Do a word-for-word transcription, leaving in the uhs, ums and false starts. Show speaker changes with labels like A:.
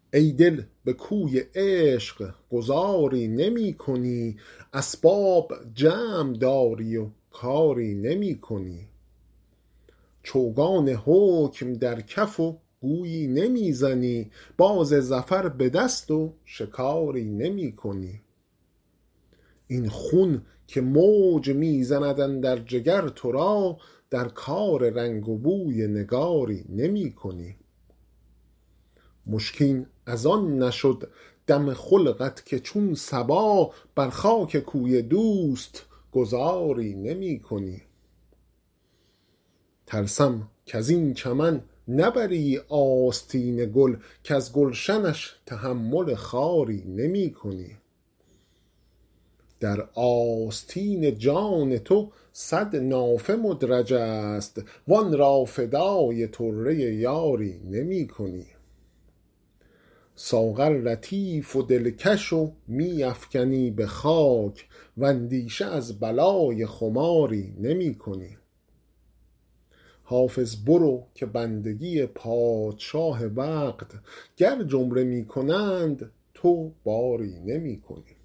A: ای دل به کوی عشق گذاری نمی کنی، اسباب جمع داری و کاری نمی کنی. چوگان حکم در کف و گویی نمی زنی، باز ظفر به دست و شکاری نمی کنی. این خون که موج می زند اندر جگر تو را، در کار رنگ و بوی نگاری نمی کنی. مشکین از آن نشد دم خلقت که چون صبا، بر خاک کوی دوست گذاری نمی کنی. ترسم کز این چمن نبری آستین گل، کز گلشنش تحمل خاری نمی کنی. در آستین جان تو صد نافه مدرج است، وان را فدای طره یاری نمی کنی. ساغر لطیف و دلکش و می افکنی به خاک، و اندیشه از بلای خماری نمی کنی. حافظ برو که بندگی پادشاه وقت، گر جمله می کنند تو باری نمی کنی.